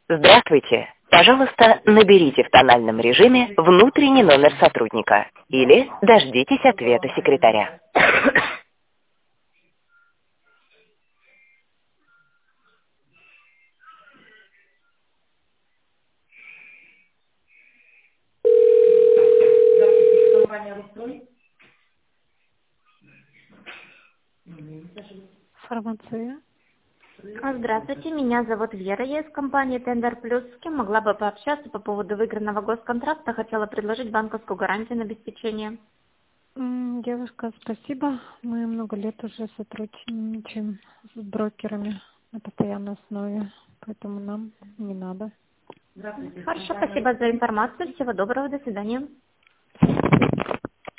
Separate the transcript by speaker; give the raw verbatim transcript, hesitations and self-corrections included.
Speaker 1: Здравствуйте. Пожалуйста, наберите в тональном режиме внутренний номер сотрудника или дождитесь ответа секретаря.
Speaker 2: Фармация.
Speaker 3: А, Здравствуйте, меня зовут Вера, я из компании Tender Plus. С кем могла бы пообщаться по поводу выигранного госконтракта? Хотела предложить банковскую гарантию на обеспечение.
Speaker 2: М, Девушка, спасибо. Мы много лет уже сотрудничаем с брокерами на постоянной основе, поэтому нам не надо.
Speaker 3: Хорошо, спасибо за информацию. Всего доброго, до свидания.